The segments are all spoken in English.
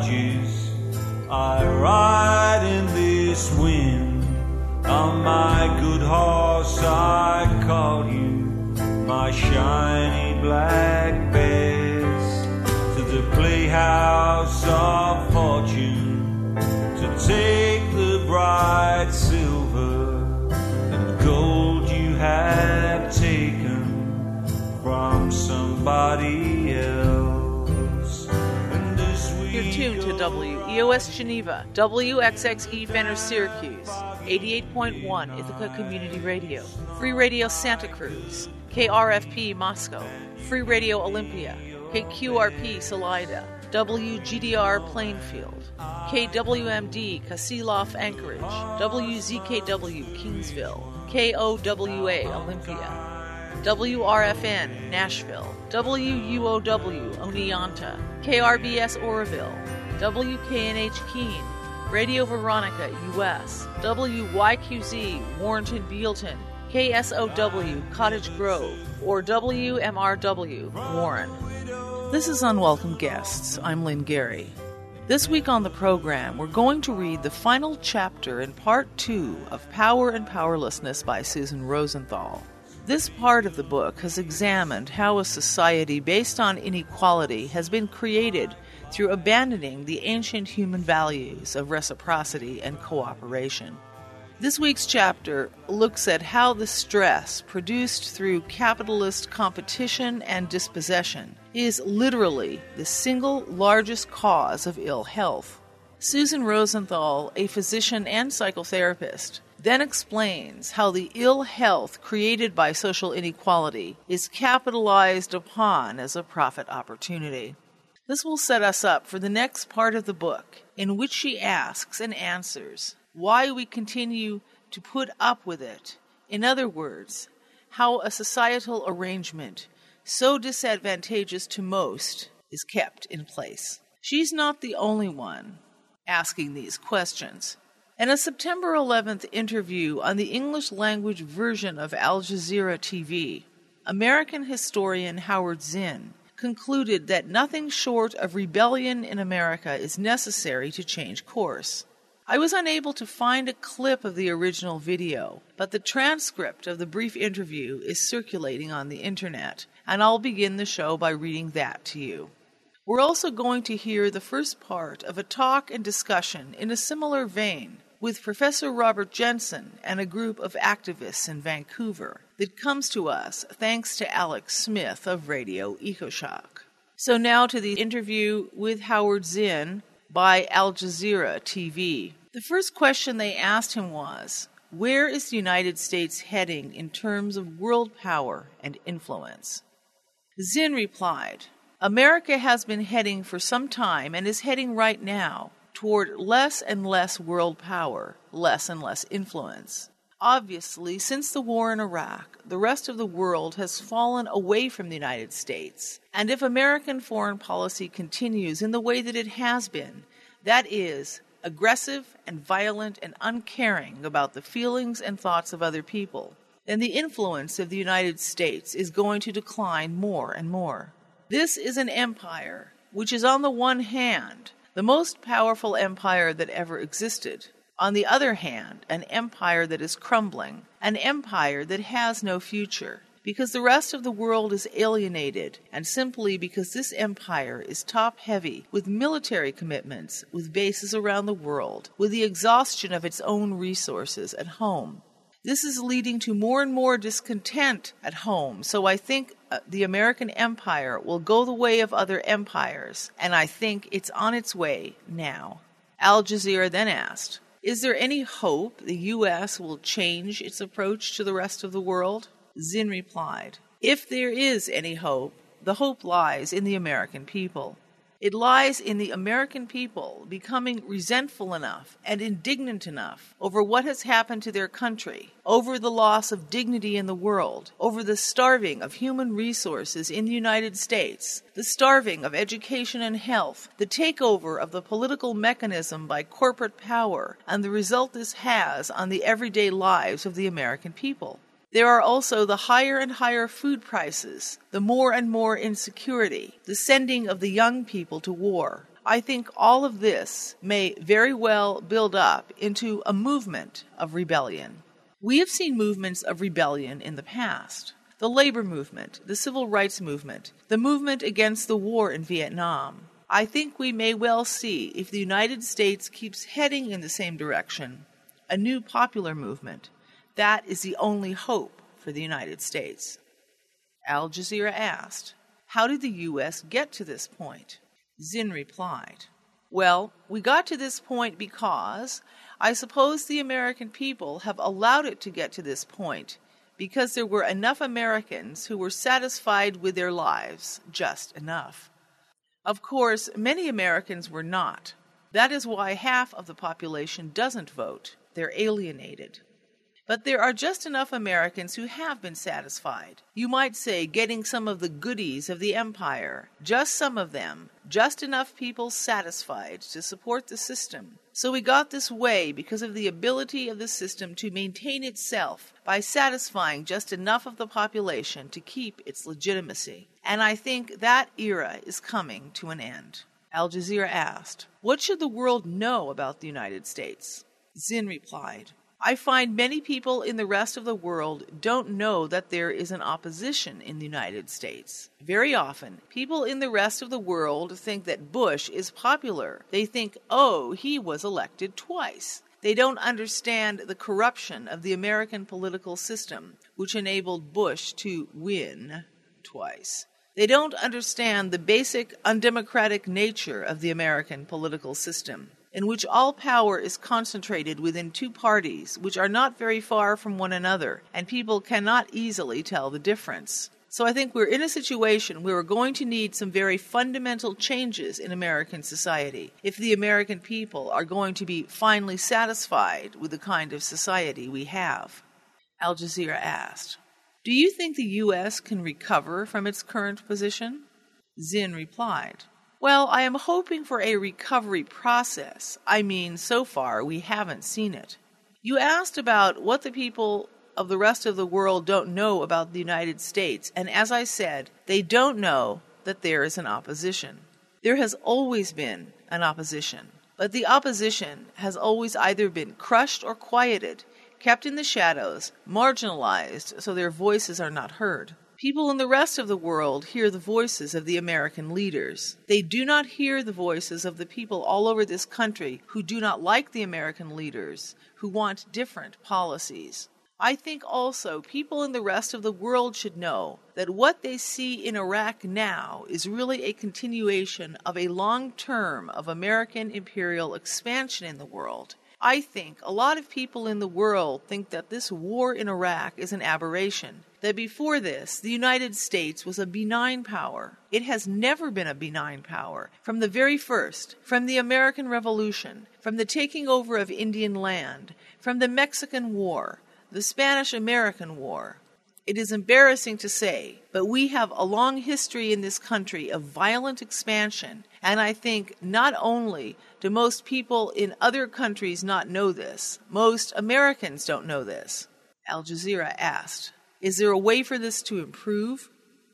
barges. I ride in this wind. On my good horse I call you, my shiny black bears, to the playhouse of fortune, to take the bright silver and gold you have taken from somebody else. And as we You're tuned to WEOS Geneva, WXXE Fenner Syracuse, 88.1 Ithaca Community Radio, Free Radio Santa Cruz, KRFP Moscow, Free Radio Olympia, KQRP Salida, WGDR Plainfield, KWMD Kasilof Anchorage, WZKW Kingsville, KOWA Olympia, WRFN Nashville, WUOW Oneonta, KRBS Oroville, WKNH Keene, Radio Veronica U.S., WYQZ Warrenton Bealton, KSOW Cottage Grove, or WMRW Warren. This is Unwelcome Guests. I'm Lynn Gary. This week on the program, we're going to read the final chapter in Part 2 of Power and Powerlessness by Susan Rosenthal. This part of the book has examined how a society based on inequality has been created through abandoning the ancient human values of reciprocity and cooperation. This week's chapter looks at how the stress produced through capitalist competition and dispossession is literally the single largest cause of ill health. Susan Rosenthal, a physician and psychotherapist, then explains how the ill health created by social inequality is capitalized upon as a profit opportunity. This will set us up for the next part of the book, in which she asks and answers why we continue to put up with it. In other words, how a societal arrangement so disadvantageous to most is kept in place. She's not the only one asking these questions. In a September 11th interview on the English language version of Al Jazeera TV, American historian Howard Zinn concluded that nothing short of rebellion in America is necessary to change course. I was unable to find a clip of the original video, but the transcript of the brief interview is circulating on the internet, and I'll begin the show by reading that to you. We're also going to hear the first part of a talk and discussion in a similar vein with Professor Robert Jensen and a group of activists in Vancouver that comes to us thanks to Alex Smith of Radio EcoShock. So now to the interview with Howard Zinn by Al Jazeera TV. The first question they asked him was, where is the United States heading in terms of world power and influence? Zinn replied, America has been heading for some time and is heading right now toward less and less world power, less and less influence. Obviously, since the war in Iraq, the rest of the world has fallen away from the United States. And if American foreign policy continues in the way that it has been, that is, aggressive and violent and uncaring about the feelings and thoughts of other people, then the influence of the United States is going to decline more and more. This is an empire which is, on the one hand, the most powerful empire that ever existed. On the other hand, an empire that is crumbling, an empire that has no future, because the rest of the world is alienated, and simply because this empire is top-heavy with military commitments, with bases around the world, with the exhaustion of its own resources at home. This is leading to more and more discontent at home, so I think the American empire will go the way of other empires, and I think it's on its way now. Al Jazeera then asked, is there any hope the U.S. will change its approach to the rest of the world? Zinn replied, if there is any hope, the hope lies in the American people. It lies in the American people becoming resentful enough and indignant enough over what has happened to their country, over the loss of dignity in the world, over the starving of human resources in the United States, the starving of education and health, the takeover of the political mechanism by corporate power, and the result this has on the everyday lives of the American people. There are also the higher and higher food prices, the more and more insecurity, the sending of the young people to war, I think all of this may very well build up into a movement of rebellion. We have seen movements of rebellion in the past. The labor movement, the civil rights movement, the movement against the war in Vietnam. I think we may well see, if the United States keeps heading in the same direction, a new popular movement. That is the only hope for the United States. Al Jazeera asked, how did the U.S. get to this point? Zinn replied, well, we got to this point because I suppose the American people have allowed it to get to this point because there were enough Americans who were satisfied with their lives, just enough. Of course, many Americans were not. That is why half of the population doesn't vote. They're alienated. But there are just enough Americans who have been satisfied. You might say getting some of the goodies of the empire, just some of them, just enough people satisfied to support the system. So we got this way because of the ability of the system to maintain itself by satisfying just enough of the population to keep its legitimacy. And I think that era is coming to an end. Al Jazeera asked, what should the world know about the United States? Zinn replied, I find many people in the rest of the world don't know that there is an opposition in the United States. Very often, people in the rest of the world think that Bush is popular. They think, oh, he was elected twice. They don't understand the corruption of the American political system, which enabled Bush to win twice. They don't understand the basic undemocratic nature of the American political system, in which all power is concentrated within two parties which are not very far from one another, and people cannot easily tell the difference. So I think we're in a situation where we're going to need some very fundamental changes in American society if the American people are going to be finally satisfied with the kind of society we have. Al Jazeera asked, do you think the U.S. can recover from its current position? Zinn replied, well, I am hoping for a recovery process. I mean, so far we haven't seen it. You asked about what the people of the rest of the world don't know about the United States, and as I said, they don't know that there is an opposition. There has always been an opposition, but the opposition has always either been crushed or quieted, kept in the shadows, marginalized so their voices are not heard. People in the rest of the world hear the voices of the American leaders. They do not hear the voices of the people all over this country who do not like the American leaders, who want different policies. I think also people in the rest of the world should know that what they see in Iraq now is really a continuation of a long term of American imperial expansion in the world. I think a lot of people in the world think that this war in Iraq is an aberration, that before this, the United States was a benign power. It has never been a benign power. From the very first, from the American Revolution, from the taking over of Indian land, from the Mexican War, the Spanish-American War. It is embarrassing to say, but we have a long history in this country of violent expansion, and I think not only do most people in other countries not know this, most Americans don't know this. Al Jazeera asked, is there a way for this to improve?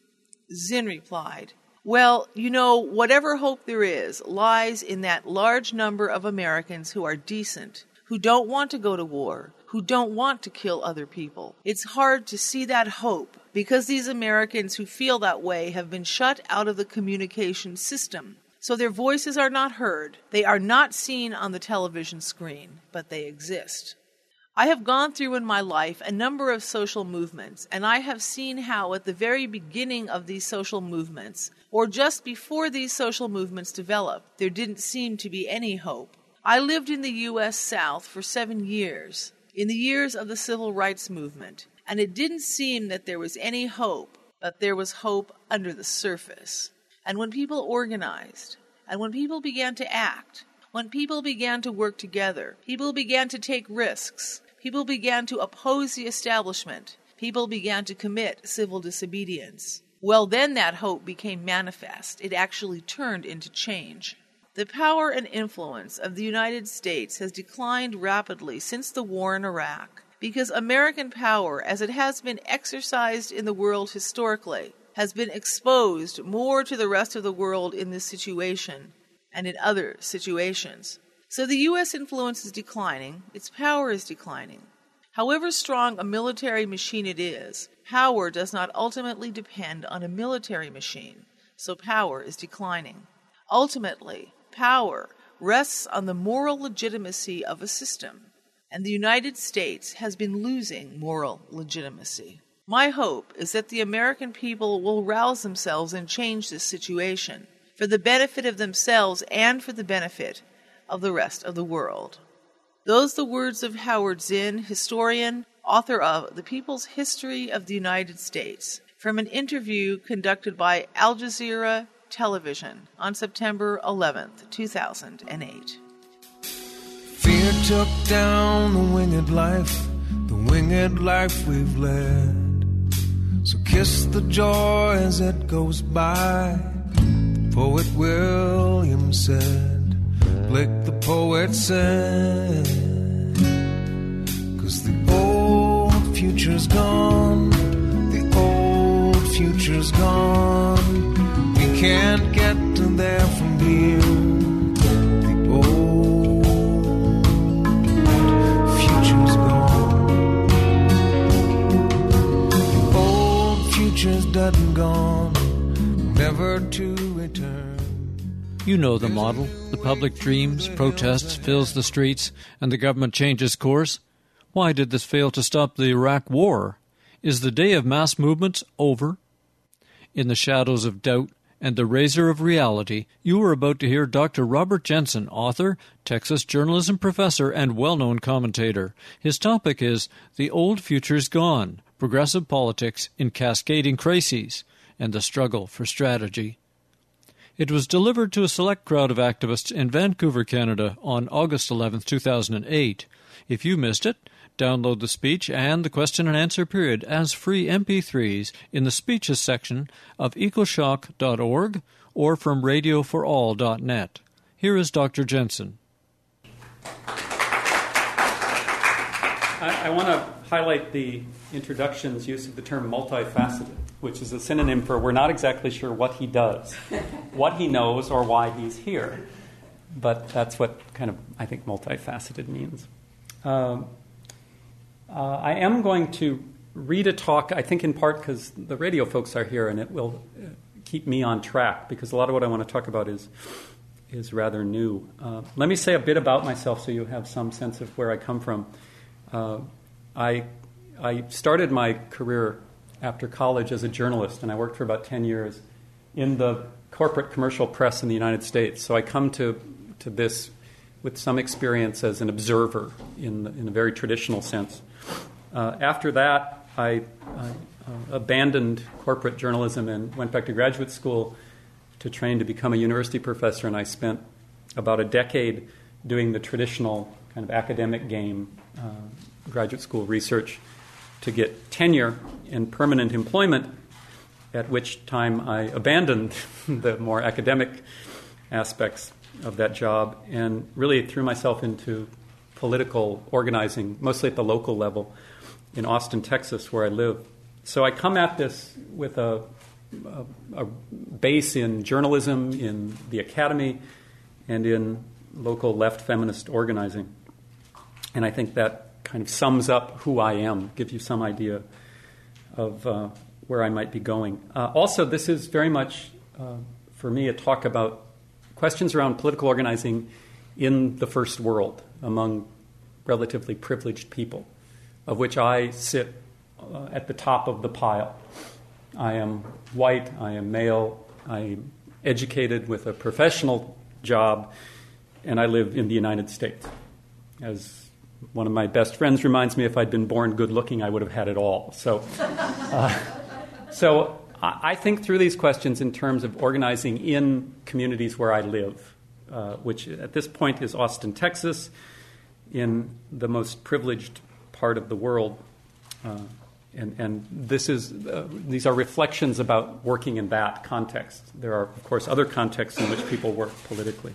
Zinn replied, well, whatever hope there is lies in that large number of Americans who are decent, who don't want to go to war, who don't want to kill other people. It's hard to see that hope because these Americans who feel that way have been shut out of the communication system. So their voices are not heard. They are not seen on the television screen, but they exist. I have gone through in my life a number of social movements, and I have seen how at the very beginning of these social movements, or just before these social movements developed, there didn't seem to be any hope. I lived in the U.S. South for 7 years, in the years of the Civil Rights Movement, and it didn't seem that there was any hope, but there was hope under the surface. And when people organized, and when people began to act, when people began to work together, people began to take risks, people began to oppose the establishment, people began to commit civil disobedience. Well, then that hope became manifest. It actually turned into change. The power and influence of the United States has declined rapidly since the war in Iraq because American power, as it has been exercised in the world historically, has been exposed more to the rest of the world in this situation, and in other situations. So the U.S. influence is declining, its power is declining. However strong a military machine it is, power does not ultimately depend on a military machine, so power is declining. Ultimately, power rests on the moral legitimacy of a system, and the United States has been losing moral legitimacy. My hope is that the American people will rouse themselves and change this situation, for the benefit of themselves and for the benefit of the rest of the world. Those the words of Howard Zinn, historian, author of The People's History of the United States, from an interview conducted by Al Jazeera Television on September 11th, 2008. Fear took down the winged life we've led. So kiss the joy as it goes by, the poet William said. Blake the poet said, 'cause the old future's gone, the old future's gone. We can't get to there from here. The old future's gone. The old future's dead and gone, never to return. You know the model. The public dreams, protests, fills the streets, and the government changes course. Why did this fail to stop the Iraq War? Is the day of mass movements over? In the shadows of doubt and the razor of reality, you are about to hear Dr. Robert Jensen, author, Texas journalism professor, and well-known commentator. His topic is The Old Future's Gone, Progressive Politics in Cascading Crises, and the Struggle for Strategy. It was delivered to a select crowd of activists in Vancouver, Canada on August 11, 2008. If you missed it, download the speech and the question and answer period as free MP3s in the speeches section of ecoshock.org or from radioforall.net. Here is Dr. Jensen. I want to highlight the introduction's use of the term multifaceted, which is a synonym for we're not exactly sure what he does, what he knows, or why he's here. But that's what kind of, I think, multifaceted means. I am going to read a talk, I think in part because the radio folks are here, and it will keep me on track, because a lot of what I want to talk about is rather new. Let me say a bit about myself so you have some sense of where I come from. I started my career after college as a journalist, and I worked for about 10 years in the corporate commercial press in the United States. So I come to this with some experience as an observer in a very traditional sense. After that, I abandoned corporate journalism and went back to graduate school to train to become a university professor, and I spent about a decade doing the traditional kind of academic game, graduate school research, to get tenure and permanent employment, at which time I abandoned the more academic aspects of that job and really threw myself into political organizing, mostly at the local level in Austin, Texas, where I live. So I come at this with a base in journalism, in the academy, and in local left feminist organizing. And I think that kind of sums up who I am, gives you some idea of where I might be going. Also, this is very much, for me, a talk about questions around political organizing in the first world among relatively privileged people, of which I sit at the top of the pile. I am white, I am male, I am educated with a professional job, and I live in the United States. As one of my best friends reminds me, if I'd been born good-looking, I would have had it all. So I think through these questions in terms of organizing in communities where I live, which at this point is Austin, Texas, in the most privileged part of the world. And these are reflections about working in that context. There are, of course, other contexts in which people work politically.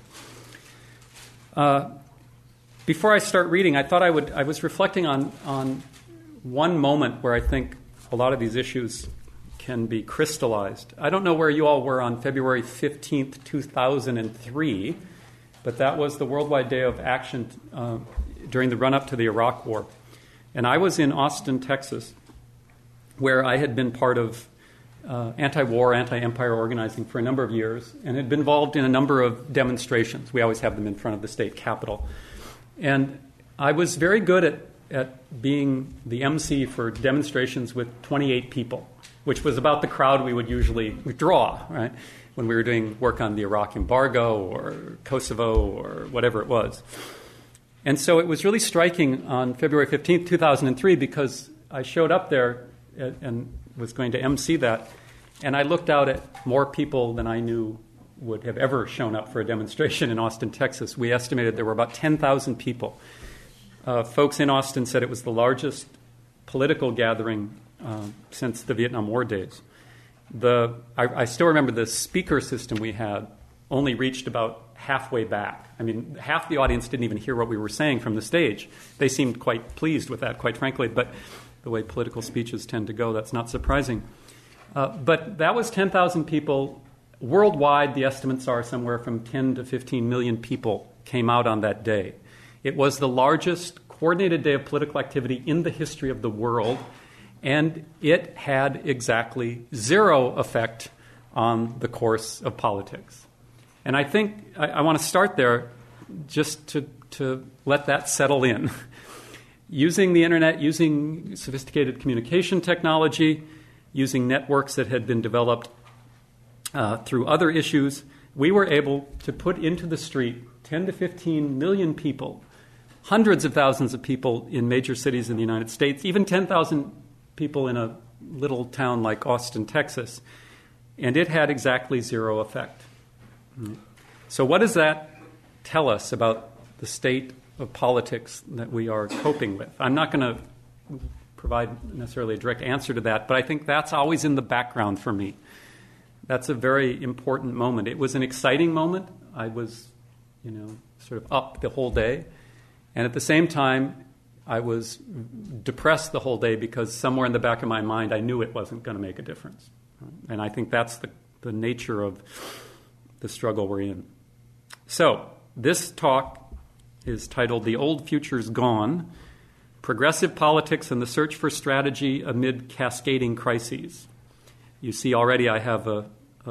Before I start reading, I thought I was reflecting on one moment where I think a lot of these issues can be crystallized. I don't know where you all were on February 15th, 2003, but that was the Worldwide Day of Action during the run-up to the Iraq War. And I was in Austin, Texas, where I had been part of anti-war, anti-empire organizing for a number of years and had been involved in a number of demonstrations. We always have them in front of the state capitol. And I was very good at being the MC for demonstrations with 28 people, which was about the crowd we would usually draw, right, when we were doing work on the Iraq embargo or Kosovo or whatever it was. And so it was really striking on February 15th, 2003, because I showed up there and was going to MC that, and I looked out at more people than I knew would have ever shown up for a demonstration in Austin, Texas. We estimated there were about 10,000 people. Folks in Austin said it was the largest political gathering since the Vietnam War days. I still remember the speaker system we had only reached about halfway back. I mean, half the audience didn't even hear what we were saying from the stage. They seemed quite pleased with that, quite frankly, but the way political speeches tend to go, that's not surprising. But that was 10,000 people. Worldwide, the estimates are somewhere from 10 to 15 million people came out on that day. It was the largest coordinated day of political activity in the history of the world, and it had exactly zero effect on the course of politics. And I think I want to start there just to let that settle in. Using the internet, using sophisticated communication technology, using networks that had been developed through other issues, we were able to put into the street 10 to 15 million people, hundreds of thousands of people in major cities in the United States, even 10,000 people in a little town like Austin, Texas, and it had exactly zero effect. So what does that tell us about the state of politics that we are coping with? I'm not going to provide necessarily a direct answer to that, but I think that's always in the background for me. That's a very important moment. It was an exciting moment. I was, sort of up the whole day. And at the same time, I was depressed the whole day because somewhere in the back of my mind, I knew it wasn't going to make a difference. And I think that's the nature of the struggle we're in. So, this talk is titled The Old Future's Gone, Progressive Politics and the Search for Strategy Amid Cascading Crises. You see already I have a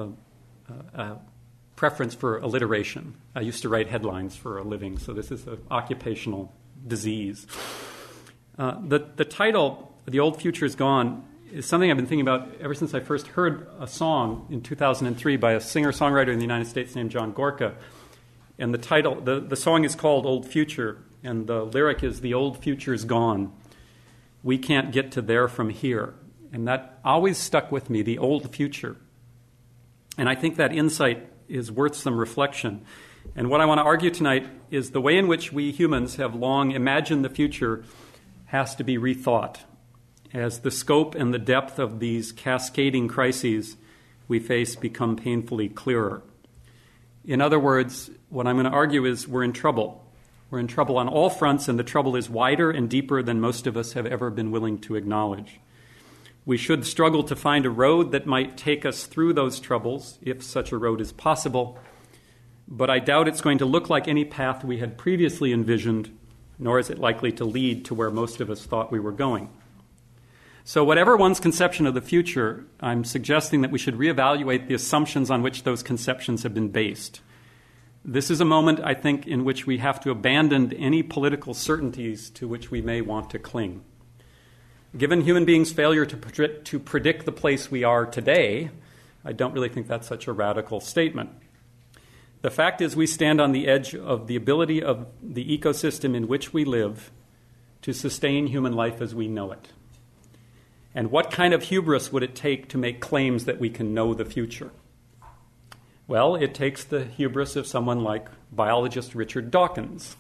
preference for alliteration. I used to write headlines for a living, so this is an occupational disease. The title, The Old Future's Gone, is something I've been thinking about ever since I first heard a song in 2003 by a singer-songwriter in the United States named John Gorka. And the title, the song is called Old Future, and the lyric is, "The old future's gone. We can't get to there from here." And that always stuck with me, the old future. And I think that insight is worth some reflection. And what I want to argue tonight is the way in which we humans have long imagined the future has to be rethought as the scope and the depth of these cascading crises we face become painfully clearer. In other words, what I'm going to argue is we're in trouble. We're in trouble on all fronts, and the trouble is wider and deeper than most of us have ever been willing to acknowledge. We should struggle to find a road that might take us through those troubles, if such a road is possible, but I doubt it's going to look like any path we had previously envisioned, nor is it likely to lead to where most of us thought we were going. So whatever one's conception of the future, I'm suggesting that we should reevaluate the assumptions on which those conceptions have been based. This is a moment, I think, in which we have to abandon any political certainties to which we may want to cling. Given human beings' failure to predict the place we are today, I don't really think that's such a radical statement. The fact is we stand on the edge of the ability of the ecosystem in which we live to sustain human life as we know it. And what kind of hubris would it take to make claims that we can know the future? Well, it takes the hubris of someone like biologist Richard Dawkins,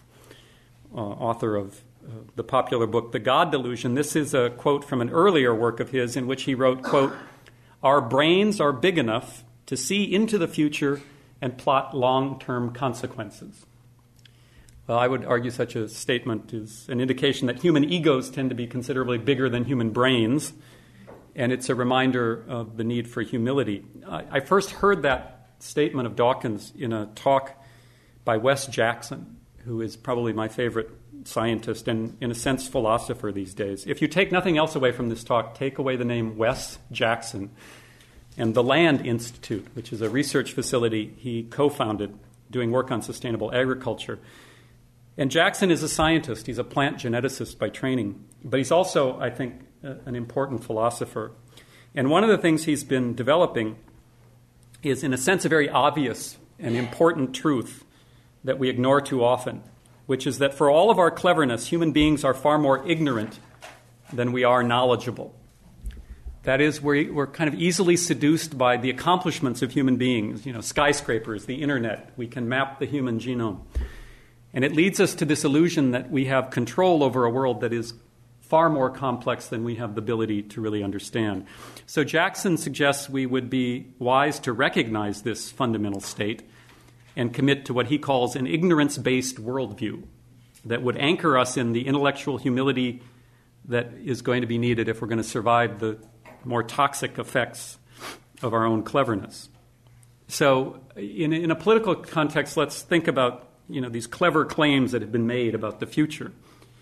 author of the popular book, The God Delusion. This is a quote from an earlier work of his in which he wrote, quote, "Our brains are big enough to see into the future and plot long-term consequences." Well, I would argue such a statement is an indication that human egos tend to be considerably bigger than human brains, and it's a reminder of the need for humility. I first heard that statement of Dawkins in a talk by Wes Jackson, who is probably my favorite scientist and, in a sense, philosopher these days. If you take nothing else away from this talk, take away the name Wes Jackson and the Land Institute, which is a research facility he co-founded doing work on sustainable agriculture. And Jackson is a scientist. He's a plant geneticist by training. But he's also, I think, an important philosopher. And one of the things he's been developing is, in a sense, a very obvious and important truth that we ignore too often, which is that for all of our cleverness, human beings are far more ignorant than we are knowledgeable. That is, we're kind of easily seduced by the accomplishments of human beings, skyscrapers, the internet. We can map the human genome. And it leads us to this illusion that we have control over a world that is far more complex than we have the ability to really understand. So Jackson suggests we would be wise to recognize this fundamental state and commit to what he calls an ignorance-based worldview that would anchor us in the intellectual humility that is going to be needed if we're going to survive the more toxic effects of our own cleverness. So in a political context, let's think about these clever claims that have been made about the future.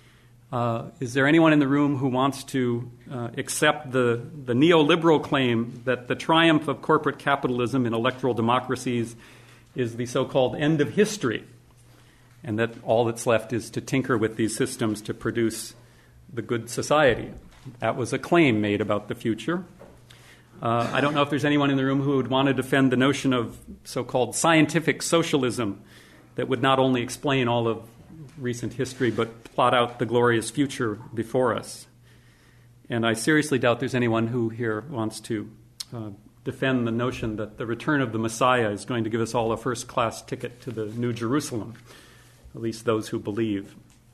Is there anyone in the room who wants to accept the neoliberal claim that the triumph of corporate capitalism in electoral democracies is the so-called end of history, and that all that's left is to tinker with these systems to produce the good society? That was a claim made about the future. I don't know if there's anyone in the room who would want to defend the notion of so-called scientific socialism that would not only explain all of recent history but plot out the glorious future before us. And I seriously doubt there's anyone who here wants to defend the notion that the return of the Messiah is going to give us all a first-class ticket to the New Jerusalem, at least those who believe.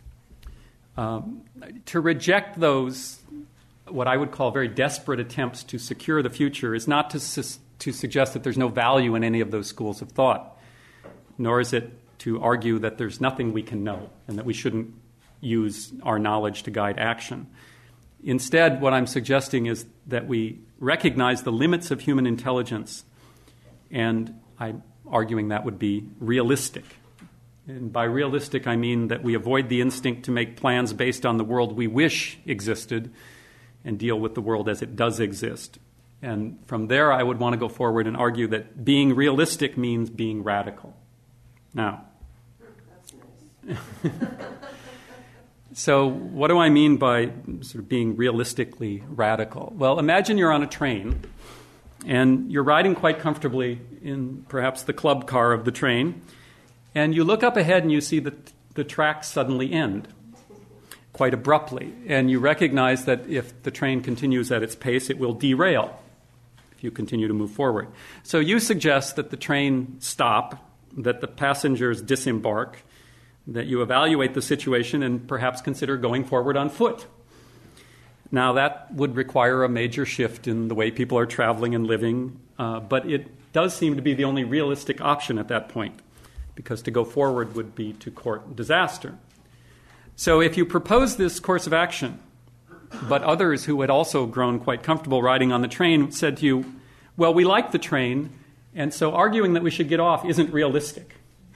To reject those, what I would call very desperate attempts to secure the future, is not to suggest that there's no value in any of those schools of thought, nor is it to argue that there's nothing we can know and that we shouldn't use our knowledge to guide action. Instead, what I'm suggesting is that we recognize the limits of human intelligence, and I'm arguing that would be realistic. And by realistic, I mean that we avoid the instinct to make plans based on the world we wish existed and deal with the world as it does exist. And from there, I would want to go forward and argue that being realistic means being radical. Now, that's nice. So what do I mean by sort of being realistically radical? Well, imagine you're on a train and you're riding quite comfortably in perhaps the club car of the train, and you look up ahead and you see that the tracks suddenly end quite abruptly, and you recognize that if the train continues at its pace, it will derail if you continue to move forward. So you suggest that the train stop, that the passengers disembark, that you evaluate the situation and perhaps consider going forward on foot. Now, that would require a major shift in the way people are traveling and living, but it does seem to be the only realistic option at that point, because to go forward would be to court disaster. So if you propose this course of action, but others who had also grown quite comfortable riding on the train said to you, well, we like the train, and so arguing that we should get off isn't realistic.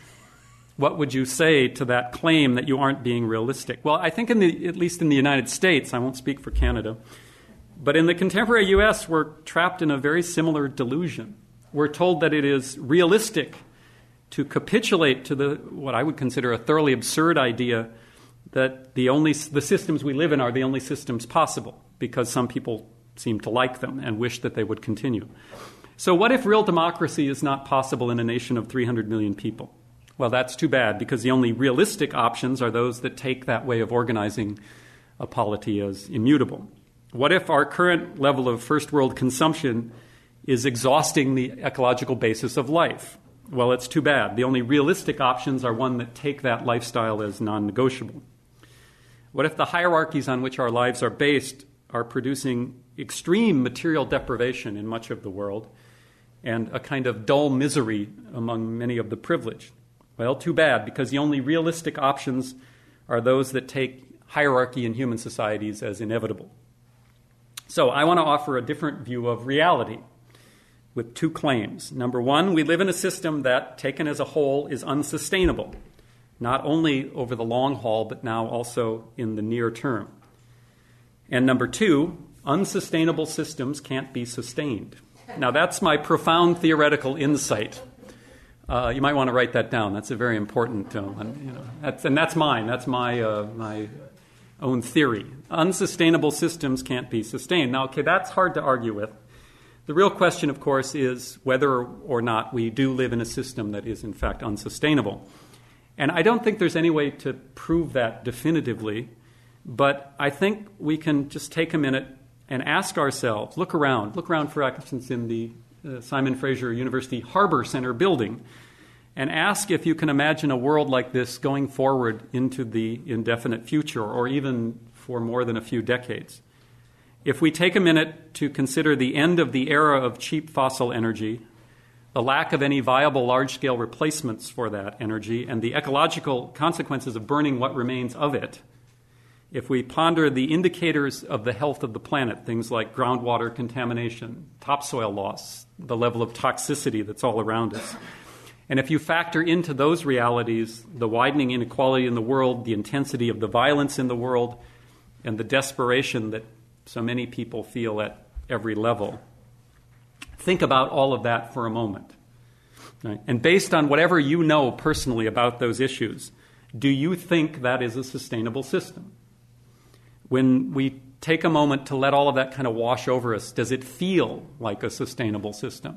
What would you say to that claim that you aren't being realistic? Well, I think at least in the United States, I won't speak for Canada, but in the contemporary U.S., we're trapped in a very similar delusion. We're told that it is realistic to capitulate to what I would consider a thoroughly absurd idea that the systems we live in are the only systems possible, because some people seem to like them and wish that they would continue. So what if real democracy is not possible in a nation of 300 million people? Well, that's too bad, because the only realistic options are those that take that way of organizing a polity as immutable. What if our current level of first world consumption is exhausting the ecological basis of life? Well, it's too bad. The only realistic options are one that take that lifestyle as non-negotiable. What if the hierarchies on which our lives are based are producing extreme material deprivation in much of the world and a kind of dull misery among many of the privileged? Well, too bad, because the only realistic options are those that take hierarchy in human societies as inevitable. So I want to offer a different view of reality. with two claims. Number one, we live in a system that, taken as a whole, is unsustainable, not only over the long haul, but now also in the near term. And number two, unsustainable systems can't be sustained. Now, that's my profound theoretical insight. You might want to write that down. That's a very important one. That's mine. That's my own theory. Unsustainable systems can't be sustained. Now, okay, that's hard to argue with. The real question, of course, is whether or not we do live in a system that is, in fact, unsustainable. And I don't think there's any way to prove that definitively, but I think we can just take a minute and ask ourselves, look around, for instance, in the Simon Fraser University Harbor Center building, and ask if you can imagine a world like this going forward into the indefinite future, or even for more than a few decades. If we take a minute to consider the end of the era of cheap fossil energy, the lack of any viable large-scale replacements for that energy, and the ecological consequences of burning what remains of it, if we ponder the indicators of the health of the planet, things like groundwater contamination, topsoil loss, the level of toxicity that's all around us, and if you factor into those realities the widening inequality in the world, the intensity of the violence in the world, and the desperation that so many people feel at every level, think about all of that for a moment. Right? And based on whatever you know personally about those issues, do you think that is a sustainable system? When we take a moment to let all of that kind of wash over us, does it feel like a sustainable system?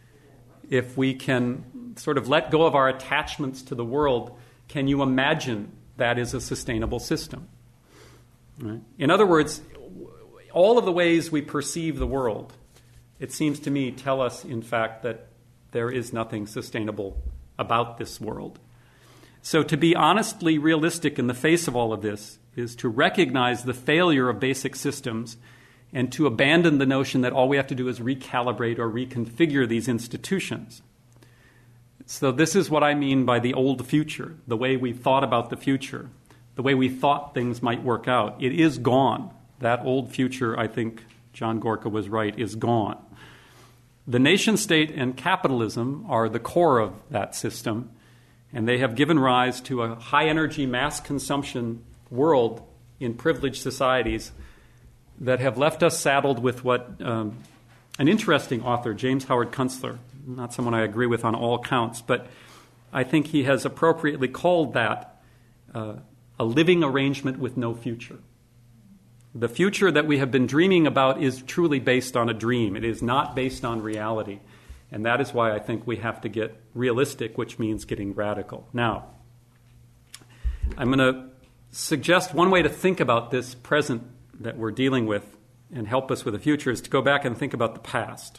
If we can sort of let go of our attachments to the world, can you imagine that is a sustainable system? Right? In other words, all of the ways we perceive the world, it seems to me, tell us, in fact, that there is nothing sustainable about this world. So to be honestly realistic in the face of all of this is to recognize the failure of basic systems and to abandon the notion that all we have to do is recalibrate or reconfigure these institutions. So this is what I mean by the old future, the way we thought about the future, the way we thought things might work out. It is gone. That old future, I think John Gorka was right, is gone. The nation state and capitalism are the core of that system, and they have given rise to a high-energy mass consumption world in privileged societies that have left us saddled with what an interesting author, James Howard Kunstler, not someone I agree with on all counts, but I think he has appropriately called that a living arrangement with no future. The future that we have been dreaming about is truly based on a dream. It is not based on reality. And that is why I think we have to get realistic, which means getting radical. Now, I'm going to suggest one way to think about this present that we're dealing with and help us with the future is to go back and think about the past.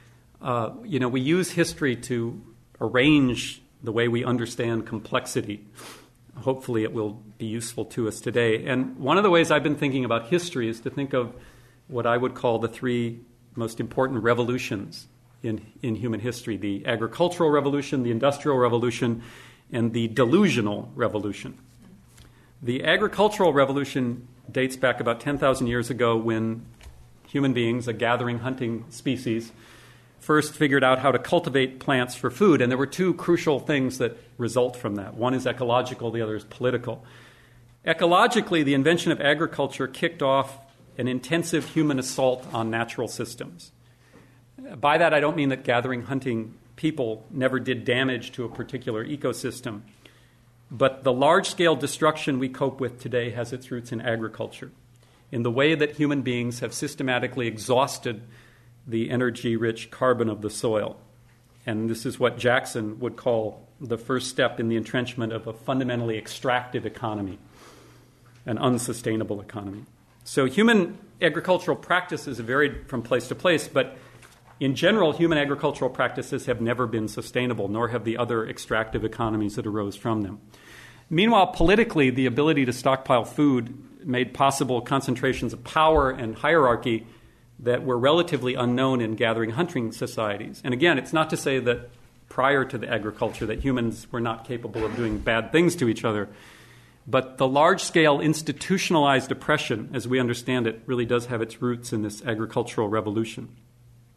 We use history to arrange the way we understand complexity. Hopefully it will be useful to us today. And one of the ways I've been thinking about history is to think of what I would call the three most important revolutions in human history: the agricultural revolution, the industrial revolution, and the delusional revolution. The agricultural revolution dates back about 10,000 years ago when human beings, a gathering hunting species, first figured out how to cultivate plants for food. And there were two crucial things that result from that. One is ecological, the other is political. Ecologically, the invention of agriculture kicked off an intensive human assault on natural systems. By that, I don't mean that gathering hunting people never did damage to a particular ecosystem, but the large-scale destruction we cope with today has its roots in agriculture, in the way that human beings have systematically exhausted the energy-rich carbon of the soil. And this is what Jackson would call the first step in the entrenchment of a fundamentally extractive economy, an unsustainable economy. So human agricultural practices have varied from place to place, but in general, human agricultural practices have never been sustainable, nor have the other extractive economies that arose from them. Meanwhile, politically, the ability to stockpile food made possible concentrations of power and hierarchy that were relatively unknown in gathering hunting societies. And again, it's not to say that prior to the agriculture that humans were not capable of doing bad things to each other, but the large-scale institutionalized oppression, as we understand it, really does have its roots in this agricultural revolution.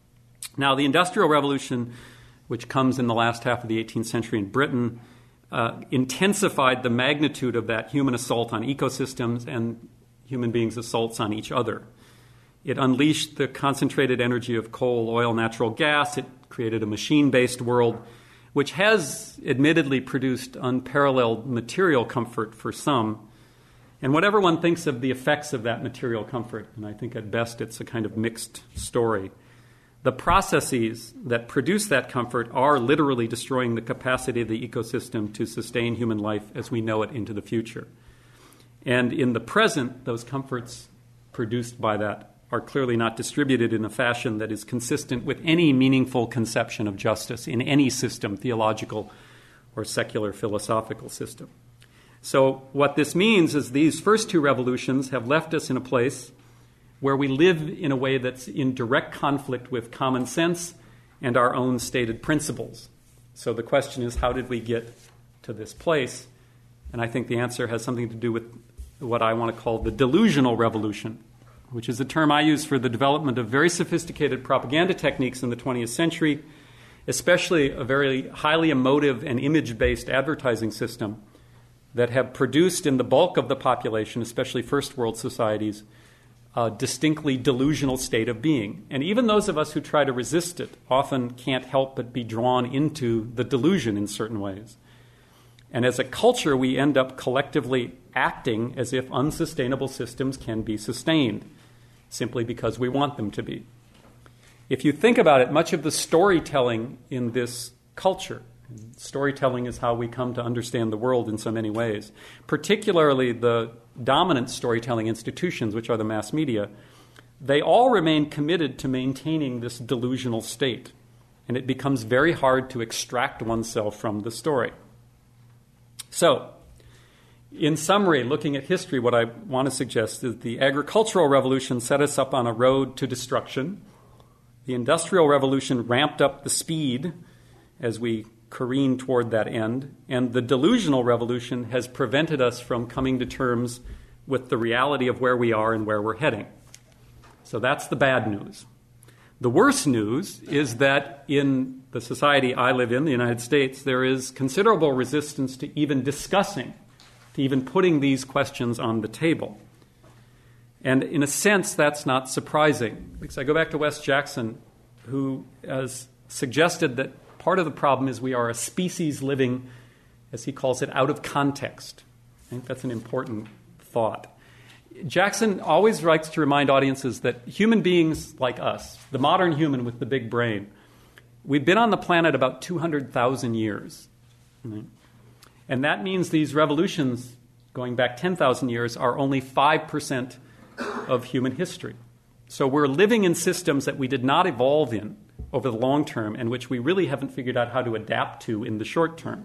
Now, the Industrial Revolution, which comes in the last half of the 18th century in Britain, intensified the magnitude of that human assault on ecosystems and human beings' assaults on each other. It unleashed the concentrated energy of coal, oil, natural gas. It created a machine-based world, which has admittedly produced unparalleled material comfort for some. And whatever one thinks of the effects of that material comfort, and I think at best it's a kind of mixed story, the processes that produce that comfort are literally destroying the capacity of the ecosystem to sustain human life as we know it into the future. And in the present, those comforts produced by that are clearly not distributed in a fashion that is consistent with any meaningful conception of justice in any system, theological or secular philosophical system. So what this means is these first two revolutions have left us in a place where we live in a way that's in direct conflict with common sense and our own stated principles. So the question is, how did we get to this place? And I think the answer has something to do with what I want to call the delusional revolution, which is a term I use for the development of very sophisticated propaganda techniques in the 20th century, especially a very highly emotive and image-based advertising system that have produced in the bulk of the population, especially first world societies, a distinctly delusional state of being. And even those of us who try to resist it often can't help but be drawn into the delusion in certain ways. And as a culture, we end up collectively acting as if unsustainable systems can be sustained, simply because we want them to be. If you think about it, much of the storytelling in this culture, storytelling is how we come to understand the world in so many ways, particularly the dominant storytelling institutions, which are the mass media, they all remain committed to maintaining this delusional state, and it becomes very hard to extract oneself from the story. So, in summary, looking at history, what I want to suggest is the agricultural revolution set us up on a road to destruction. The Industrial Revolution ramped up the speed as we careen toward that end. And the delusional revolution has prevented us from coming to terms with the reality of where we are and where we're heading. So that's the bad news. The worst news is that in the society I live in, the United States, there is considerable resistance to even discussing, to even putting these questions on the table. And in a sense, that's not surprising, because I go back to Wes Jackson, who has suggested that part of the problem is we are a species living, as he calls it, out of context. I think that's an important thought. Jackson always likes to remind audiences that human beings like us, the modern human with the big brain, we've been on the planet about 200,000 years. Right? And that means these revolutions, going back 10,000 years, are only 5% of human history. So we're living in systems that we did not evolve in over the long term and which we really haven't figured out how to adapt to in the short term.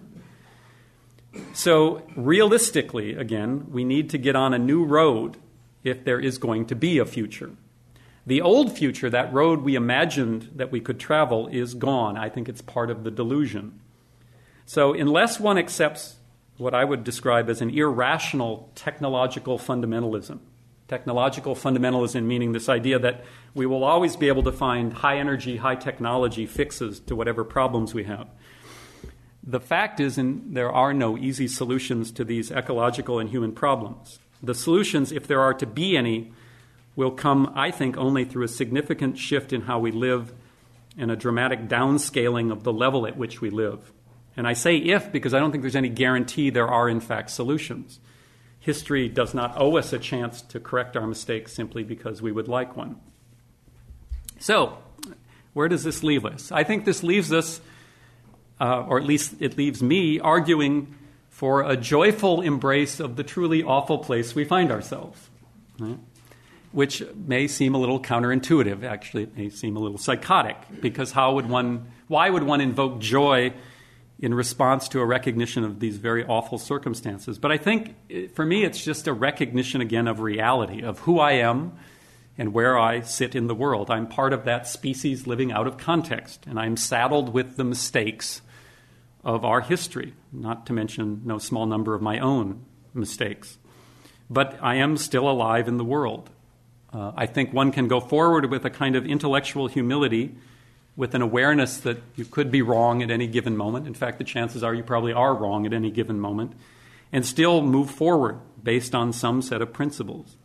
So realistically, again, we need to get on a new road if there is going to be a future. The old future, that road we imagined that we could travel, is gone. I think it's part of the delusion. So unless one accepts what I would describe as an irrational technological fundamentalism meaning this idea that we will always be able to find high-energy, high-technology fixes to whatever problems we have. The fact is, there are no easy solutions to these ecological and human problems. The solutions, if there are to be any, will come, I think, only through a significant shift in how we live and a dramatic downscaling of the level at which we live. And I say if because I don't think there's any guarantee there are, in fact, solutions. History does not owe us a chance to correct our mistakes simply because we would like one. So, where does this leave us? I think this leaves us, or at least it leaves me, arguing for a joyful embrace of the truly awful place we find ourselves, right? Which may seem a little counterintuitive. Actually, it may seem a little psychotic, because why would one invoke joy in response to a recognition of these very awful circumstances? But I think, for me, it's just a recognition again of reality, of who I am and where I sit in the world. I'm part of that species living out of context, and I'm saddled with the mistakes of our history, not to mention no small number of my own mistakes. But I am still alive in the world. I think one can go forward with a kind of intellectual humility with an awareness that you could be wrong at any given moment. In fact, the chances are you probably are wrong at any given moment, and still move forward based on some set of principles.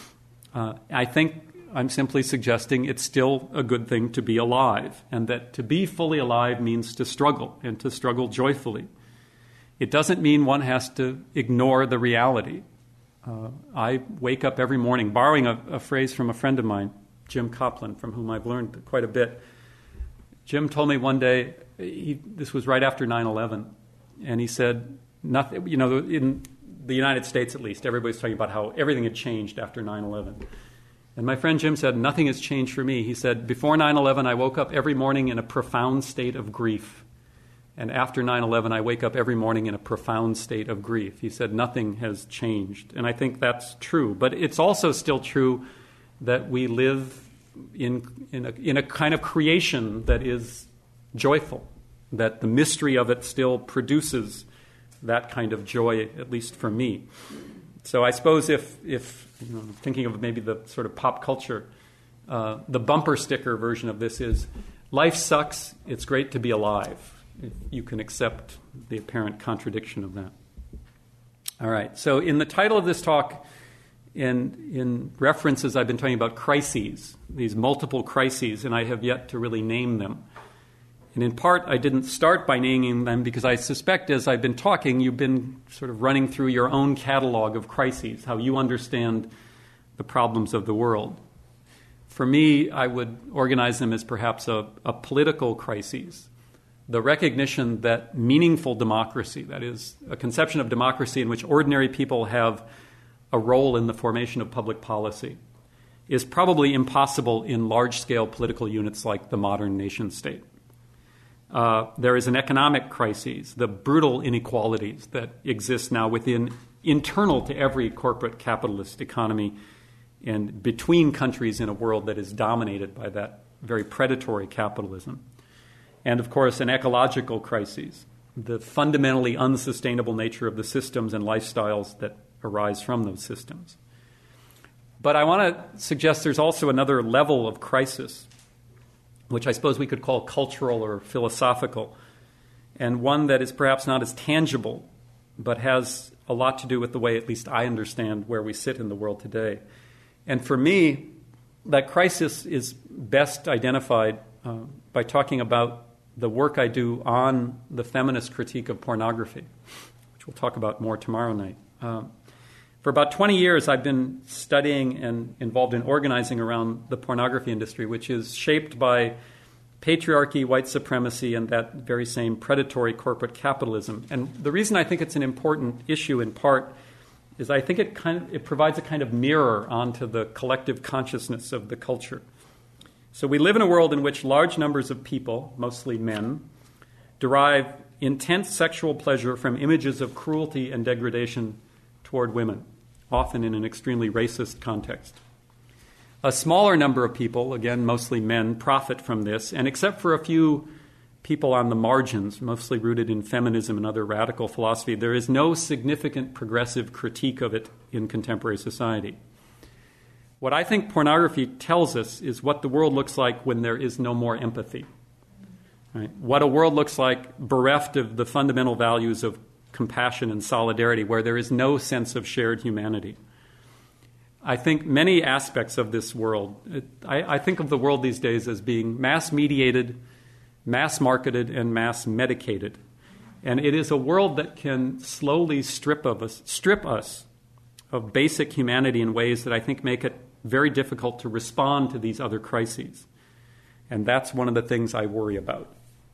I think I'm simply suggesting it's still a good thing to be alive, and that to be fully alive means to struggle, and to struggle joyfully. It doesn't mean one has to ignore the reality. I wake up every morning, borrowing a phrase from a friend of mine, Jim Copland, from whom I've learned quite a bit. Jim told me one day, this was right after 9/11, and he said, nothing, in the United States at least, everybody's talking about how everything had changed after 9/11. And my friend Jim said, nothing has changed for me. He said, before 9/11, I woke up every morning in a profound state of grief. And after 9/11, I wake up every morning in a profound state of grief. He said, nothing has changed. And I think that's true. But it's also still true that we live in a kind of creation that is joyful, that the mystery of it still produces that kind of joy, at least for me. So I suppose if thinking of maybe the sort of pop culture, the bumper sticker version of this is, life sucks, it's great to be alive. If you can accept the apparent contradiction of that. All right, so in the title of this talk, in references, I've been talking about crises, these multiple crises, and I have yet to really name them. And in part, I didn't start by naming them because I suspect as I've been talking, you've been sort of running through your own catalog of crises, how you understand the problems of the world. For me, I would organize them as perhaps a political crisis. The recognition that meaningful democracy, that is, a conception of democracy in which ordinary people have a role in the formation of public policy, is probably impossible in large-scale political units like the modern nation-state. There is an economic crisis, the brutal inequalities that exist now internal to every corporate capitalist economy and between countries in a world that is dominated by that very predatory capitalism. And, of course, an ecological crisis, the fundamentally unsustainable nature of the systems and lifestyles that arise from those systems. But I want to suggest there's also another level of crisis, which I suppose we could call cultural or philosophical, and one that is perhaps not as tangible, but has a lot to do with the way at least I understand where we sit in the world today. And for me, that crisis is best identified by talking about the work I do on the feminist critique of pornography, which we'll talk about more tomorrow night. For about 20 years, I've been studying and involved in organizing around the pornography industry, which is shaped by patriarchy, white supremacy, and that very same predatory corporate capitalism. And the reason I think it's an important issue, in part, is I think it provides a kind of mirror onto the collective consciousness of the culture. So we live in a world in which large numbers of people, mostly men, derive intense sexual pleasure from images of cruelty and degradation toward women, often in an extremely racist context. A smaller number of people, again mostly men, profit from this, and except for a few people on the margins, mostly rooted in feminism and other radical philosophy, there is no significant progressive critique of it in contemporary society. What I think pornography tells us is what the world looks like when there is no more empathy. Right? What a world looks like bereft of the fundamental values of compassion and solidarity, where there is no sense of shared humanity. I think many aspects of this world, I think of the world these days as being mass-mediated, mass-marketed, and mass-medicated. And it is a world that can slowly strip us of basic humanity in ways that I think make it very difficult to respond to these other crises. And that's one of the things I worry about.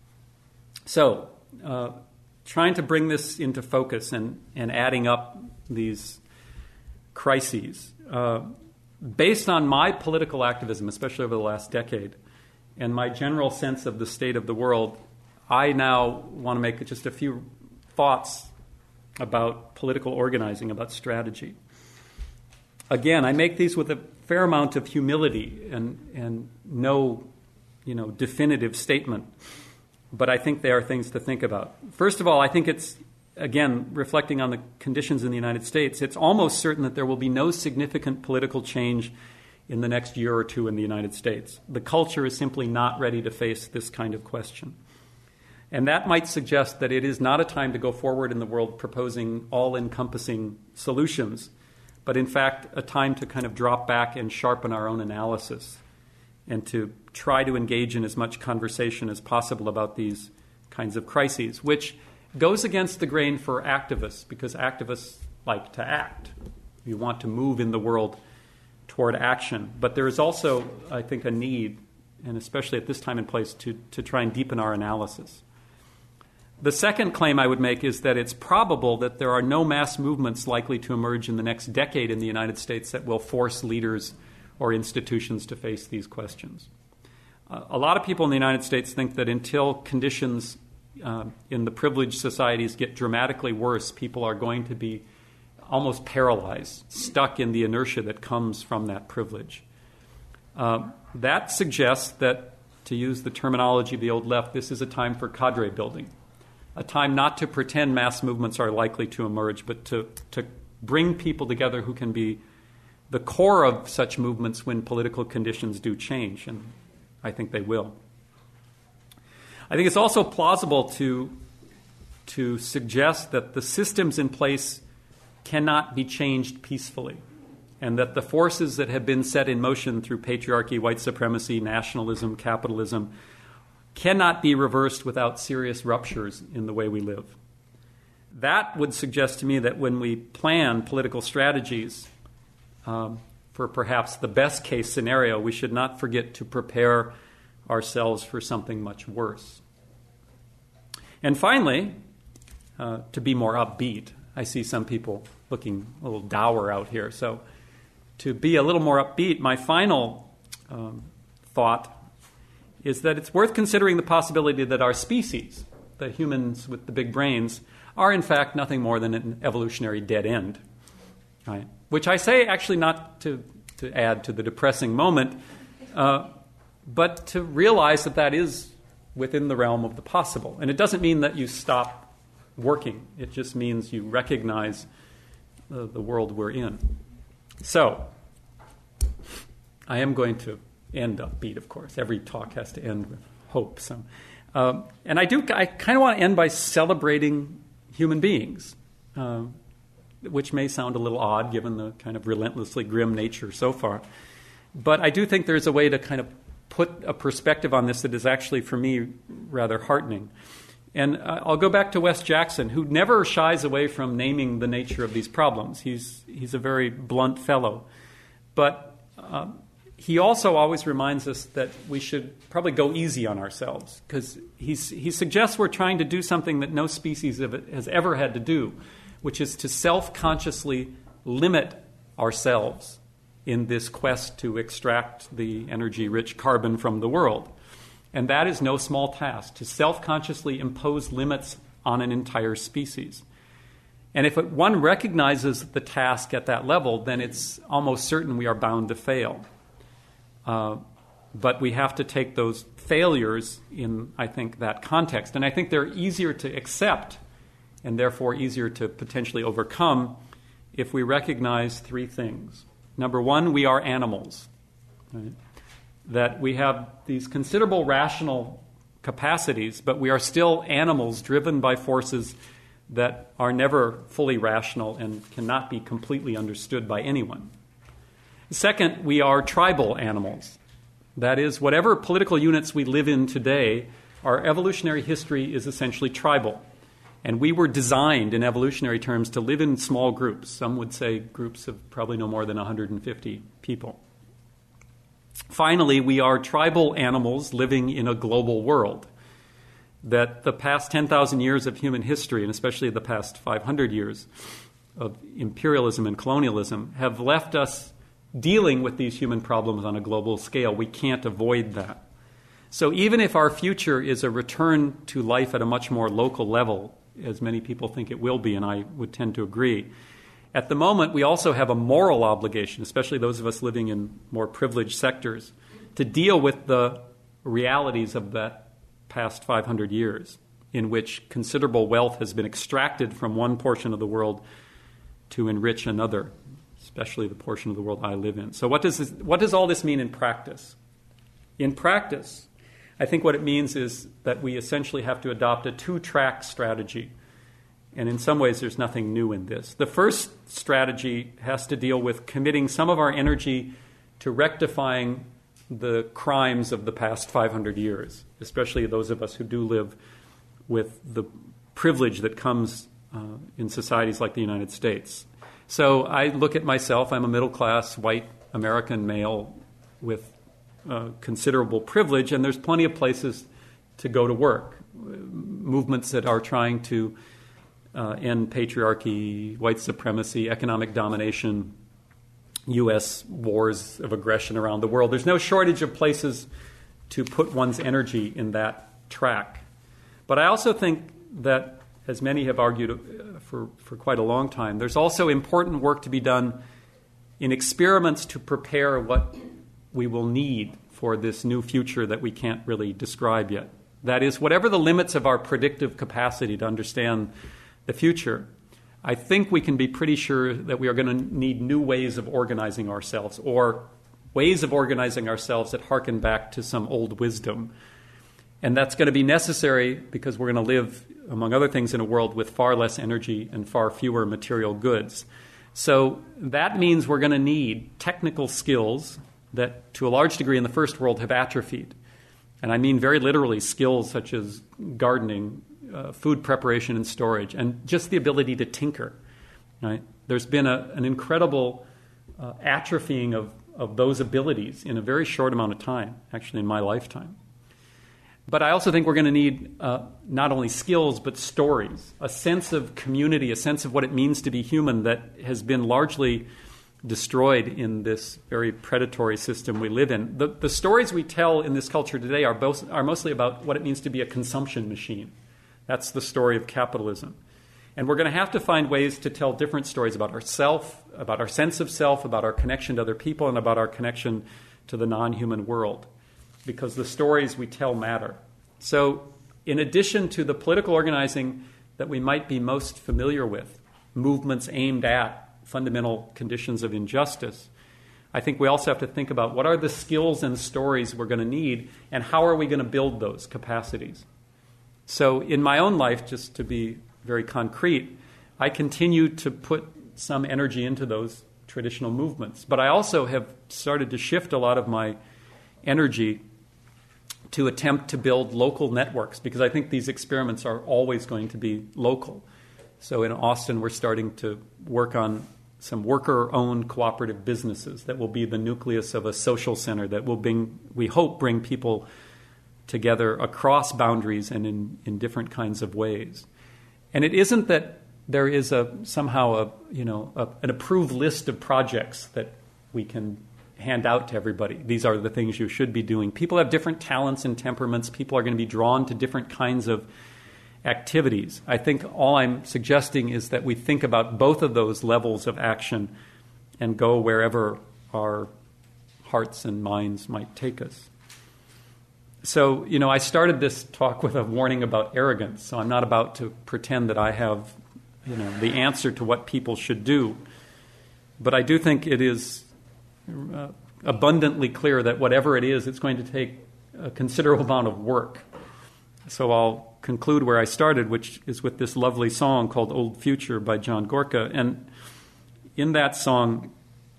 So, trying to bring this into focus and adding up these crises, based on my political activism, especially over the last decade, and my general sense of the state of the world, I now want to make just a few thoughts about political organizing, about strategy. Again, I make these with a fair amount of humility and no, definitive statement, but I think they are things to think about. First of all, I think it's, again, reflecting on the conditions in the United States, it's almost certain that there will be no significant political change in the next year or two in the United States. The culture is simply not ready to face this kind of question. And that might suggest that it is not a time to go forward in the world proposing all-encompassing solutions, but in fact a time to kind of drop back and sharpen our own analysis and to try to engage in as much conversation as possible about these kinds of crises, which goes against the grain for activists, because activists like to act. You want to move in the world toward action. But there is also, I think, a need, and especially at this time and place, to try and deepen our analysis. The second claim I would make is that it's probable that there are no mass movements likely to emerge in the next decade in the United States that will force leaders or institutions to face these questions. A lot of people in the United States think that until conditions in the privileged societies get dramatically worse, people are going to be almost paralyzed, stuck in the inertia that comes from that privilege. That suggests that, to use the terminology of the old left, this is a time for cadre building, a time not to pretend mass movements are likely to emerge, but to bring people together who can be the core of such movements when political conditions do change, and I think they will. I think it's also plausible to suggest that the systems in place cannot be changed peacefully, and that the forces that have been set in motion through patriarchy, white supremacy, nationalism, capitalism cannot be reversed without serious ruptures in the way we live. That would suggest to me that when we plan political strategies for perhaps the best case scenario, we should not forget to prepare ourselves for something much worse. And finally, to be more upbeat, I see some people looking a little dour out here. So to be a little more upbeat, my final thought is that it's worth considering the possibility that our species, the humans with the big brains, are in fact nothing more than an evolutionary dead end. Right? Which I say actually not to add to the depressing moment, but to realize that that is within the realm of the possible. And it doesn't mean that you stop working. It just means you recognize the world we're in. So, I am going to end upbeat, of course. Every talk has to end with hope. So, and I kind of want to end by celebrating human beings, which may sound a little odd given the kind of relentlessly grim nature so far. But I do think there's a way to kind of put a perspective on this that is actually, for me, rather heartening. And I'll go back to Wes Jackson, who never shies away from naming the nature of these problems. He's a very blunt fellow. But he also always reminds us that we should probably go easy on ourselves, because he suggests we're trying to do something that no species has ever had to do, which is to self-consciously limit ourselves in this quest to extract the energy-rich carbon from the world. And that is no small task, to self-consciously impose limits on an entire species. And if one recognizes the task at that level, then it's almost certain we are bound to fail. But we have to take those failures in, I think, that context. And I think they're easier to accept and therefore easier to potentially overcome if we recognize three things. Number one, we are animals. Right? That we have these considerable rational capacities, but we are still animals driven by forces that are never fully rational and cannot be completely understood by anyone. Second, we are tribal animals. That is, whatever political units we live in today, our evolutionary history is essentially tribal. And we were designed, in evolutionary terms, to live in small groups. Some would say groups of probably no more than 150 people. Finally, we are tribal animals living in a global world. That the past 10,000 years of human history, and especially the past 500 years of imperialism and colonialism, have left us dealing with these human problems on a global scale. We can't avoid that. So even if our future is a return to life at a much more local level, as many people think it will be, and I would tend to agree, at the moment we also have a moral obligation, especially those of us living in more privileged sectors, to deal with the realities of that past 500 years, in which considerable wealth has been extracted from one portion of the world to enrich another, especially the portion of the world I live in. So what does all this mean in practice? In practice, I think what it means is that we essentially have to adopt a two-track strategy. And in some ways, there's nothing new in this. The first strategy has to deal with committing some of our energy to rectifying the crimes of the past 500 years, especially those of us who do live with the privilege that comes in societies like the United States. So I look at myself, I'm a middle-class white American male with considerable privilege, and there's plenty of places to go to work. Movements that are trying to end patriarchy, white supremacy, economic domination, U.S. wars of aggression around the world. There's no shortage of places to put one's energy in that track. But I also think that, as many have argued for quite a long time, there's also important work to be done in experiments to prepare what we will need for this new future that we can't really describe yet. That is, whatever the limits of our predictive capacity to understand the future, I think we can be pretty sure that we are going to need new ways of organizing ourselves, or ways of organizing ourselves that harken back to some old wisdom. And that's going to be necessary because we're going to live, among other things, in a world with far less energy and far fewer material goods. So that means we're going to need technical skills that, to a large degree in the first world, have atrophied. And I mean very literally skills such as gardening, food preparation and storage, and just the ability to tinker. Right? There's been an incredible atrophying of those abilities in a very short amount of time, actually in my lifetime. But I also think we're going to need not only skills, but stories, a sense of community, a sense of what it means to be human that has been largely destroyed in this very predatory system we live in. The stories we tell in this culture today are mostly about what it means to be a consumption machine. That's the story of capitalism. And we're going to have to find ways to tell different stories about ourself, about our sense of self, about our connection to other people, and about our connection to the non-human world, because the stories we tell matter. So in addition to the political organizing that we might be most familiar with, movements aimed at fundamental conditions of injustice, I think we also have to think about what are the skills and stories we're going to need, and how are we going to build those capacities. So in my own life, just to be very concrete, I continue to put some energy into those traditional movements. But I also have started to shift a lot of my energy to attempt to build local networks, because I think these experiments are always going to be local. So in Austin, we're starting to work on some worker-owned cooperative businesses that will be the nucleus of a social center that will we hope, bring people together across boundaries and in different kinds of ways. And it isn't that there is somehow an approved list of projects that we can hand out to everybody. These are the things you should be doing. People have different talents and temperaments. People are going to be drawn to different kinds of activities. I think all I'm suggesting is that we think about both of those levels of action and go wherever our hearts and minds might take us. So, I started this talk with a warning about arrogance, so I'm not about to pretend that I have, the answer to what people should do. But I do think it is abundantly clear that whatever it is, it's going to take a considerable amount of work. So I'll conclude where I started, which is with this lovely song called Old Future by John Gorka. And in that song,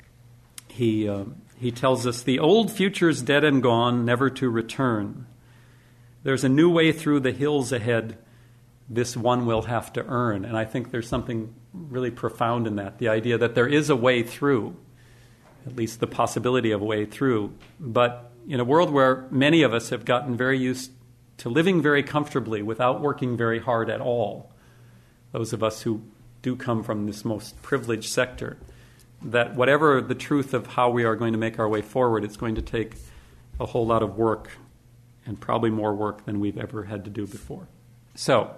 he tells us, the old future's dead and gone, never to return. There's a new way through the hills ahead, this one will have to earn. And I think there's something really profound in that, the idea that there is a way through, at least the possibility of a way through. But in a world where many of us have gotten very used to living very comfortably without working very hard at all, those of us who do come from this most privileged sector, that whatever the truth of how we are going to make our way forward, it's going to take a whole lot of work, and probably more work than we've ever had to do before. So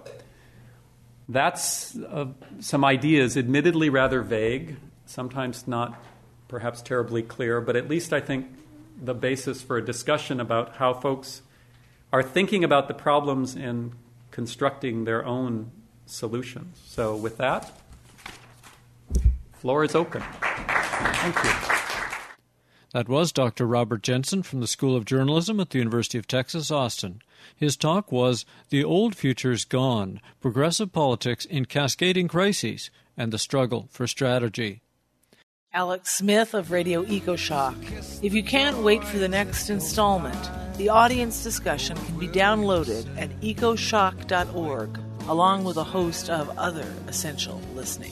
that's some ideas, admittedly rather vague, sometimes not perhaps terribly clear, but at least I think the basis for a discussion about how folks are thinking about the problems and constructing their own solutions. So with that, floor is open. Thank you. That was Dr. Robert Jensen from the School of Journalism at the University of Texas, Austin. His talk was The Old Future's Gone, Progressive Politics in Cascading Crises and the Struggle for Strategy. Alex Smith of Radio EcoShock. If you can't wait for the next installment, the audience discussion can be downloaded at ecoshock.org, along with a host of other essential listening.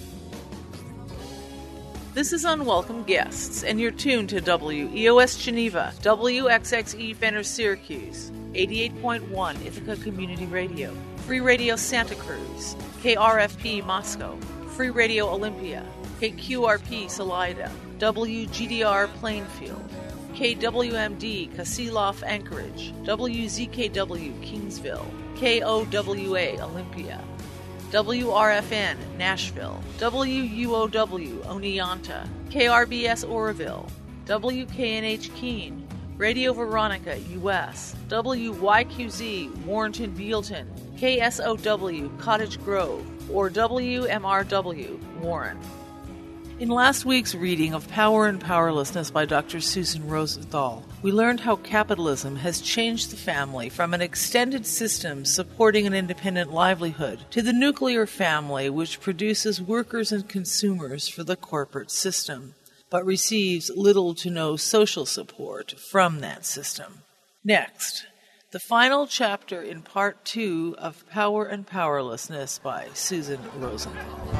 This is Unwelcome Guests, and you're tuned to WEOS Geneva, WXXE Fenner Syracuse, 88.1 Ithaca Community Radio, Free Radio Santa Cruz, KRFP Moscow, Free Radio Olympia, KQRP Salida, WGDR Plainfield, KWMD Kasilof Anchorage, WZKW Kingsville, KOWA Olympia, WRFN Nashville, WUOW Oneonta, KRBS Oroville, WKNH Keene, Radio Veronica US, WYQZ Warrenton Bealton, KSOW Cottage Grove, or WMRW Warren. In last week's reading of Power and Powerlessness by Dr. Susan Rosenthal, we learned how capitalism has changed the family from an extended system supporting an independent livelihood to the nuclear family which produces workers and consumers for the corporate system, but receives little to no social support from that system. Next, the final chapter in Part 2 of Power and Powerlessness by Susan Rosenthal.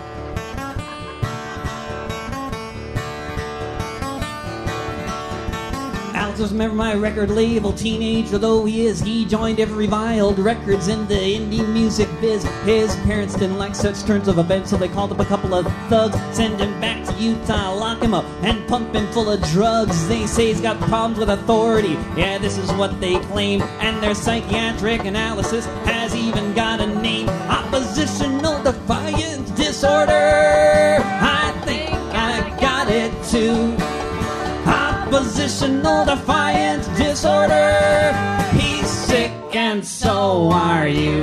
Alex doesn't remember my record label, teenager though he is. He joined every reviled records in the indie music biz. His parents didn't like such turns of events, so they called up a couple of thugs, send him back to Utah, lock him up, and pump him full of drugs. They say he's got problems with authority. Yeah, this is what they claim, and their psychiatric analysis has even got a name: oppositional defiance disorder. I think I got it too. Oppositional defiance disorder. He's sick and so are you.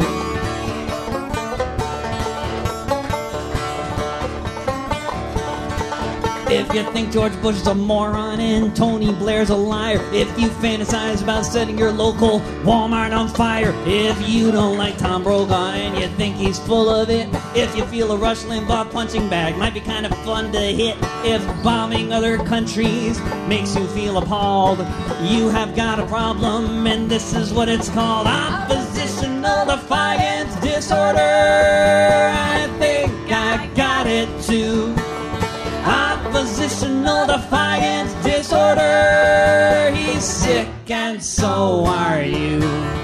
If you think George Bush is a moron and Tony Blair's a liar, if you fantasize about setting your local Walmart on fire, if you don't like Tom Brokaw and you think he's full of it, if you feel a Rush Limbaugh punching bag might be kind of fun to hit, if bombing other countries makes you feel appalled, you have got a problem, and this is what it's called: oppositional defiance disorder. I think I got it too. Oppositional defiance disorder. He's sick and so are you.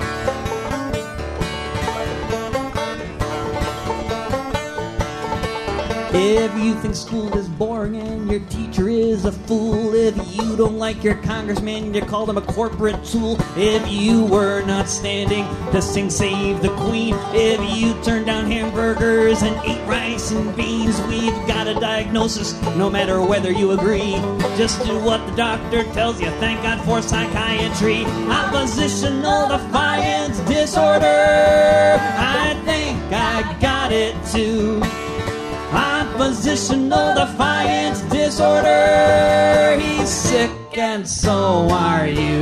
If you think school is boring and your teacher is a fool, if you don't like your congressman, you call them a corporate tool, if you were not standing to sing Save the Queen, if you turned down hamburgers and ate rice and beans, we've got a diagnosis no matter whether you agree. Just do what the doctor tells you, thank God for psychiatry. Oppositional defiance disorder. I think I got it too. Oppositional defiance disorder. He's sick and so are you.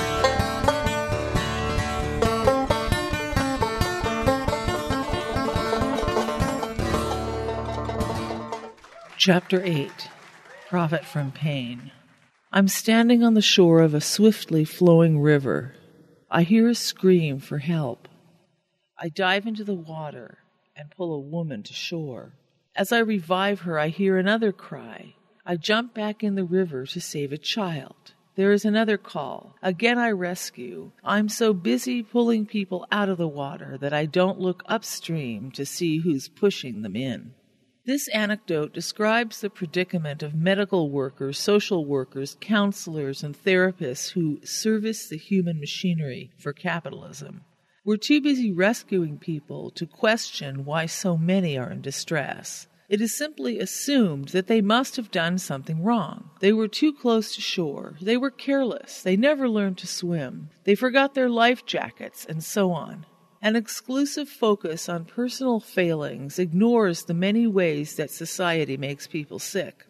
Chapter 8. Profit from Pain. I'm standing on the shore of a swiftly flowing river. I hear a scream for help. I dive into the water and pull a woman to shore. As I revive her, I hear another cry. I jump back in the river to save a child. There is another call. Again I rescue. I'm so busy pulling people out of the water that I don't look upstream to see who's pushing them in. This anecdote describes the predicament of medical workers, social workers, counselors, and therapists who service the human machinery for capitalism. We're too busy rescuing people to question why so many are in distress. It is simply assumed that they must have done something wrong. They were too close to shore. They were careless. They never learned to swim. They forgot their life jackets, and so on. An exclusive focus on personal failings ignores the many ways that society makes people sick.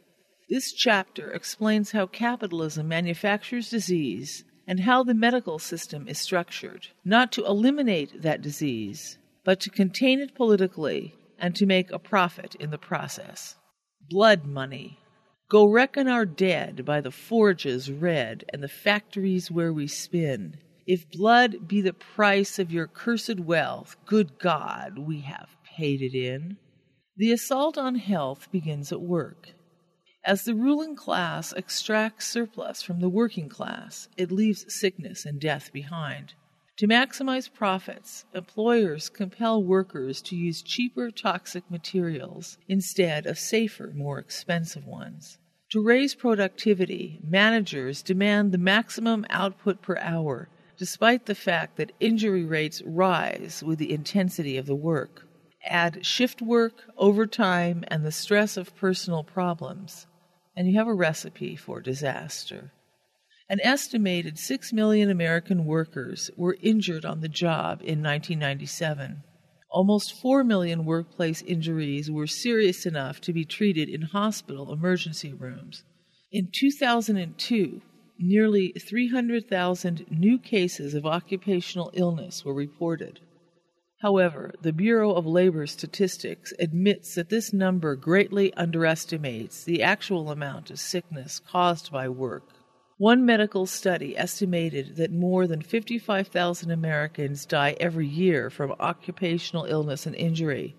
This chapter explains how capitalism manufactures disease and how the medical system is structured, not to eliminate that disease, but to contain it politically and to make a profit in the process. Blood money. Go reckon our dead by the forges red and the factories where we spin. If blood be the price of your cursed wealth, good God, we have paid it in. The assault on health begins at work. As the ruling class extracts surplus from the working class, it leaves sickness and death behind. To maximize profits, employers compel workers to use cheaper toxic materials instead of safer, more expensive ones. To raise productivity, managers demand the maximum output per hour, despite the fact that injury rates rise with the intensity of the work. Add shift work, overtime, and the stress of personal problems, and you have a recipe for disaster. An estimated 6 million American workers were injured on the job in 1997. Almost 4 million workplace injuries were serious enough to be treated in hospital emergency rooms. In 2002, nearly 300,000 new cases of occupational illness were reported. However, the Bureau of Labor Statistics admits that this number greatly underestimates the actual amount of sickness caused by work. One medical study estimated that more than 55,000 Americans die every year from occupational illness and injury,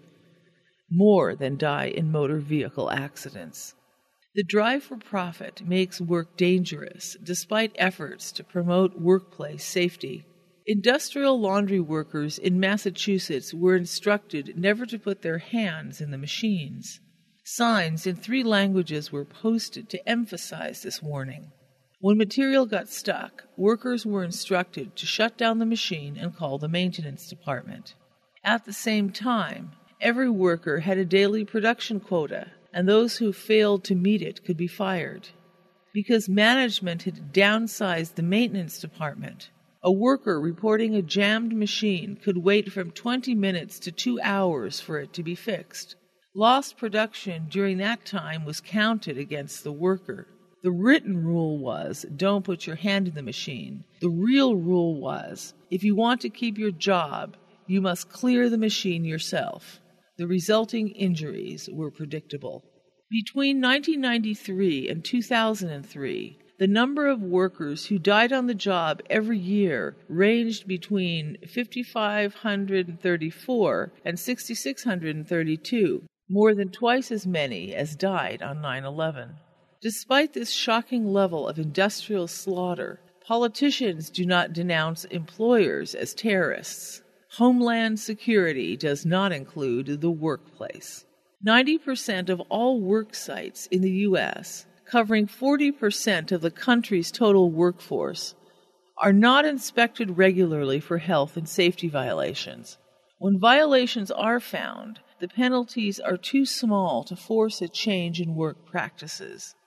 more than die in motor vehicle accidents. The drive for profit makes work dangerous, despite efforts to promote workplace safety. Industrial laundry workers in Massachusetts were instructed never to put their hands in the machines. Signs in 3 languages were posted to emphasize this warning. When material got stuck, workers were instructed to shut down the machine and call the maintenance department. At the same time, every worker had a daily production quota, and those who failed to meet it could be fired. Because management had downsized the maintenance department, a worker reporting a jammed machine could wait from 20 minutes to 2 hours for it to be fixed. Lost production during that time was counted against the worker. The written rule was, don't put your hand in the machine. The real rule was, if you want to keep your job, you must clear the machine yourself. The resulting injuries were predictable. Between 1993 and 2003, the number of workers who died on the job every year ranged between 5,534 and 6,632, more than twice as many as died on 9/11. Despite this shocking level of industrial slaughter, politicians do not denounce employers as terrorists. Homeland Security does not include the workplace. 90% of all work sites in the U.S., covering 40% of the country's total workforce, are not inspected regularly for health and safety violations. When violations are found, the penalties are too small to force a change in work practices.